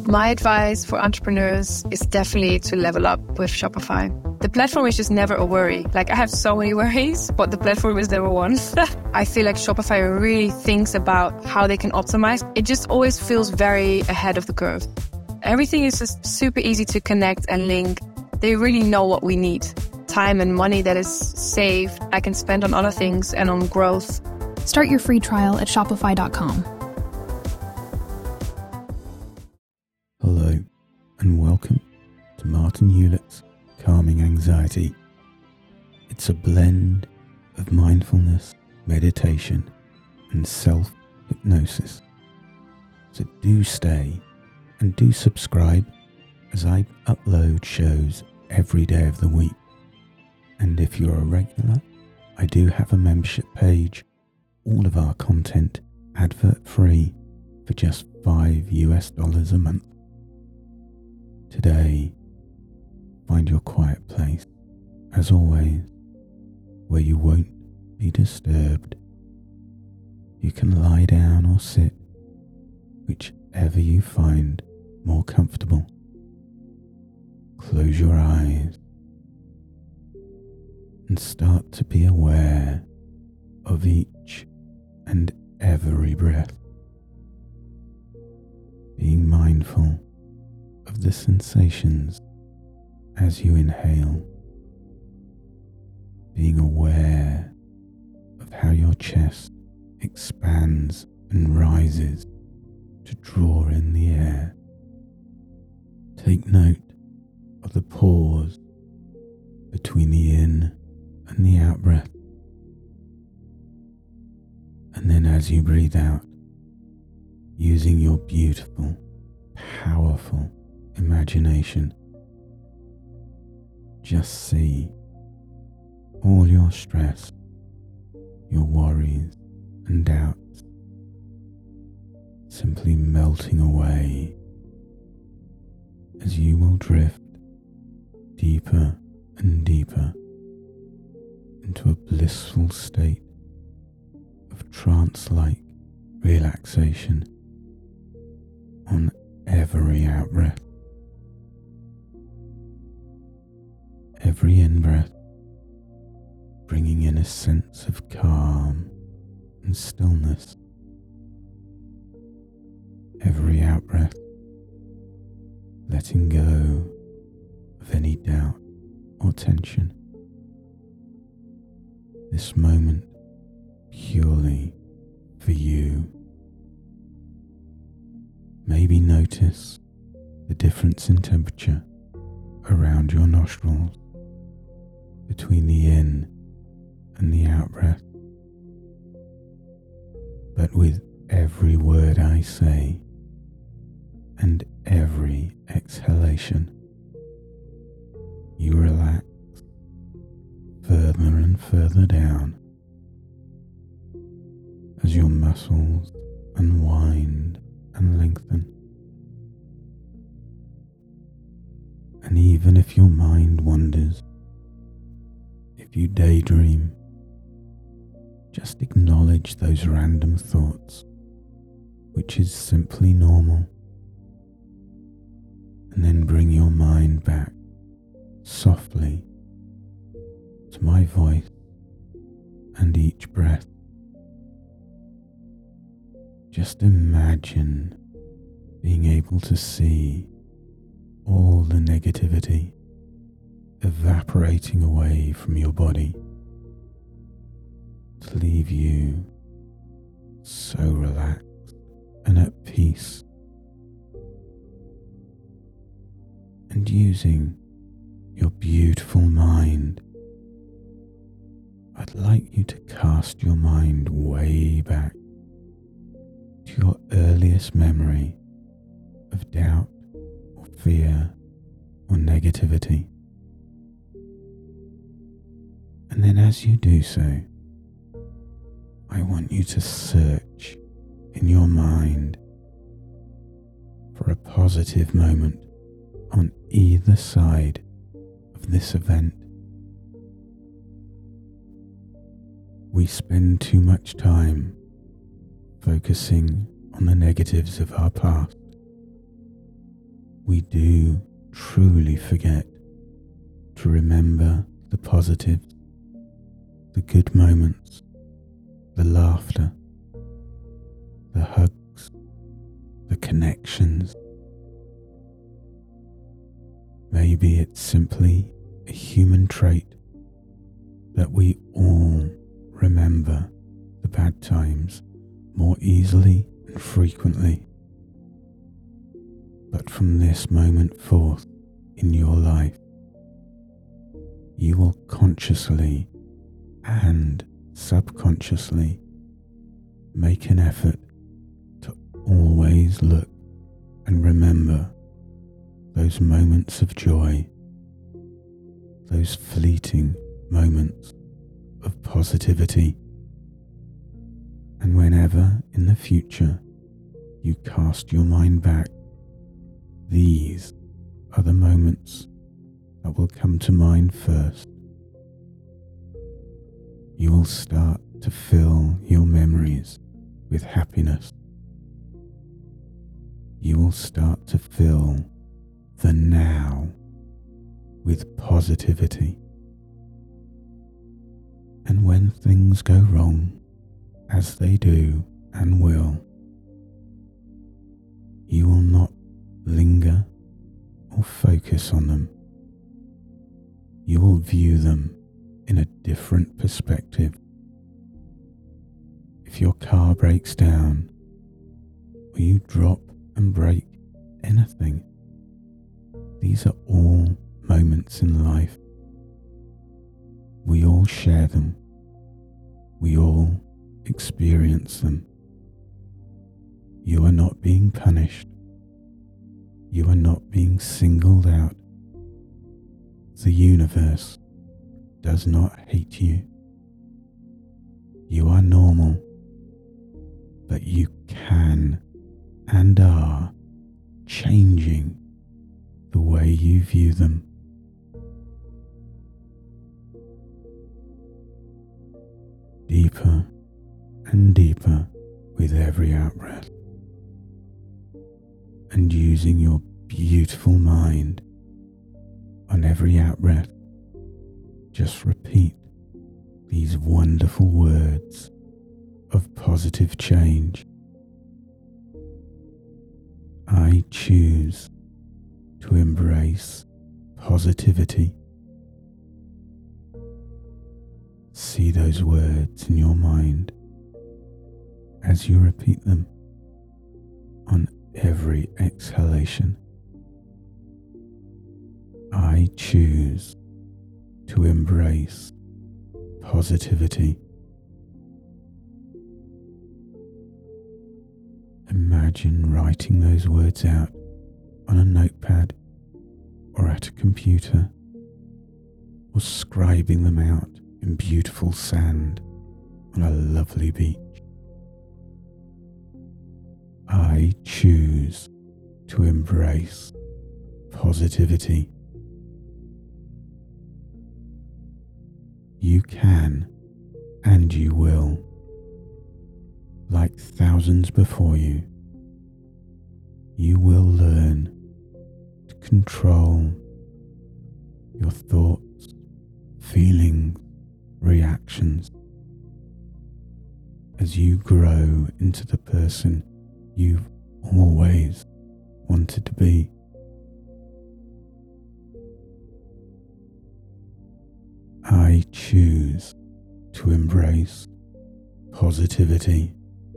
My advice for entrepreneurs is definitely to level up with Shopify. The platform is just never a worry. Like, I have so many worries, but the platform is never one. I feel like Shopify really thinks about how they can optimize. It just always feels very ahead of the curve. Everything is just super easy to connect and link. They really know what we need. Time and money that is saved, I can spend on other things and on growth. Start your free trial at Shopify.com. Hello, and welcome to Martin Hewlett's Calming Anxiety. It's a blend of mindfulness, meditation, and self-hypnosis. So do stay and do subscribe as I upload shows every day of the week. And if you're a regular, I do have a membership page, all of our content advert-free for just $5 a month. Today, find your quiet place, as always, where you won't be disturbed. You can lie down or sit, whichever you find more comfortable. Close your eyes and start to be aware of each and every breath, being mindful of the sensations as you inhale, being aware of how your chest expands and rises to draw in the air. Take note of the pause between the in and the out breath. And then as you breathe out, using your beautiful, powerful imagination, just see all your stress, your worries and doubts simply melting away as you will drift deeper and deeper into a blissful state of trance-like relaxation on every out-breath. Every in-breath bringing in a sense of calm and stillness. Every out-breath letting go of any doubt or tension. This moment purely for you. Maybe notice the difference in temperature around your nostrils between the in and the out breath. But with every word I say and every exhalation, you relax further and further down as your muscles unwind and lengthen. And even if your mind wanders, if you daydream, just acknowledge those random thoughts, which is simply normal, and then bring your mind back softly to my voice and each breath. Just imagine being able to see all the negativity evaporating away from your body to leave you so relaxed and at peace. And using your beautiful mind, I'd like you to cast your mind way back to your earliest memory of doubt or fear or negativity. And then as you do so, I want you to search in your mind for a positive moment on either side of this event. We spend too much time focusing on the negatives of our past we do truly forget to remember the positives, the good moments, the laughter, the hugs, the connections. Maybe it's simply a human trait that we all remember the bad times more easily and frequently. But from this moment forth in your life, you will consciously and subconsciously make an effort to always look and remember those moments of joy, those fleeting moments of positivity. And whenever in the future you cast your mind back, these are the moments that will come to mind first. You will start to fill your memories with happiness. You will start to fill the now with positivity. And when things go wrong, as they do and will, you will not linger or focus on them. You will view them in a different perspective. If your car breaks down, or you drop and break anything, these are all moments in life. We all share them. We all experience them. You are not being punished. You are not being singled out. The universe does not hate you. You are normal, but you can and are changing the way you view them. Deeper and deeper with every out-breath, and using your beautiful mind on every out-breath, just repeat these wonderful words of positive change. I choose to embrace positivity. See those words in your mind as you repeat them on every exhalation. I choose to embrace positivity. Imagine writing those words out on a notepad or at a computer, or scribing them out in beautiful sand on a lovely beach. I choose to embrace positivity. You can and you will, like thousands before you. You will learn to control your thoughts, feelings, reactions as you grow into the person you've always wanted to be. I choose to embrace positivity.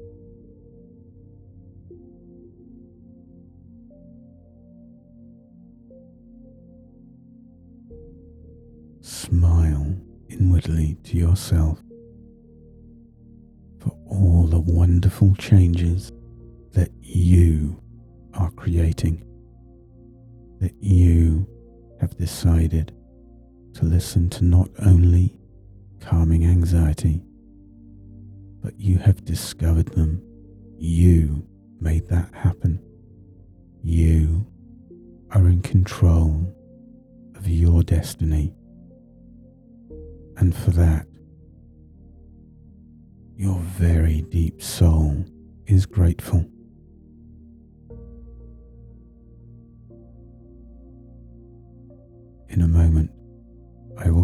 Smile inwardly to yourself for all the wonderful changes that you are creating, that you have decided to listen to not only calming anxiety, but you have discovered them. You made that happen. You are in control of your destiny. And for that, your very deep soul is grateful.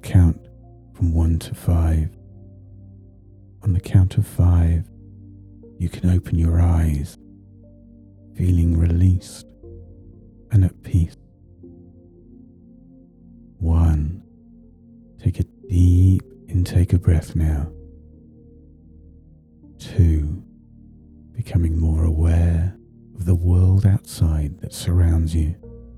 count from 1 to 5. On the count of 5, you can open your eyes, feeling released and at peace. 1. Take a deep intake of breath now. 2. Becoming more aware of the world outside that surrounds you.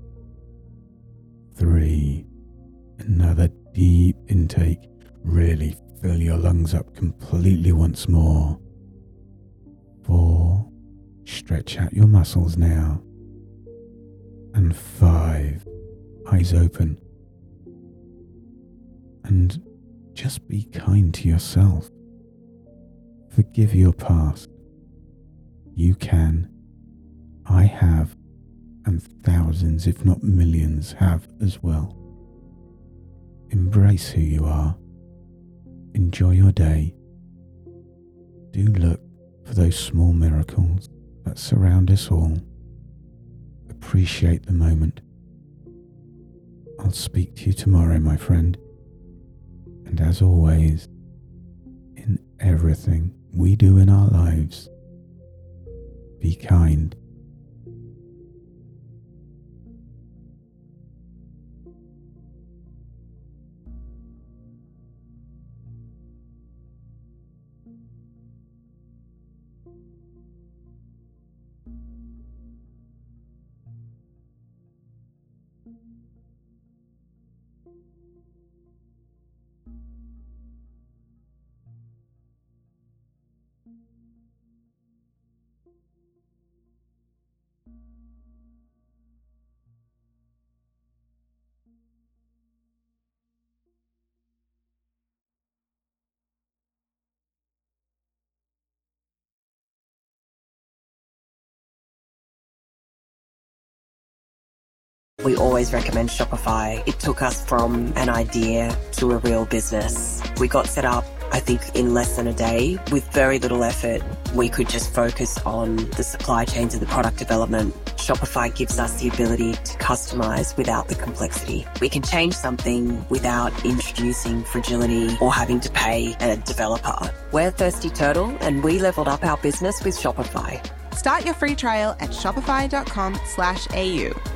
3. Another deep intake. Really fill your lungs up completely once more. 4. Stretch out your muscles now. And 5. Eyes open. And just be kind to yourself. Forgive your past. You can. I have. And thousands, if not millions, have as well. Embrace who you are. Enjoy your day. Do look for those small miracles that surround us all. Appreciate the moment. I'll speak to you tomorrow, my friend. And as always, in everything we do in our lives, be kind. We always recommend Shopify. It took us from an idea to a real business. We got set up, I think, in less than a day with very little effort. We could just focus on the supply chains and the product development. Shopify gives us the ability to customize without the complexity. We can change something without introducing fragility or having to pay a developer. We're Thirsty Turtle and we leveled up our business with Shopify. Start your free trial at shopify.com/AU.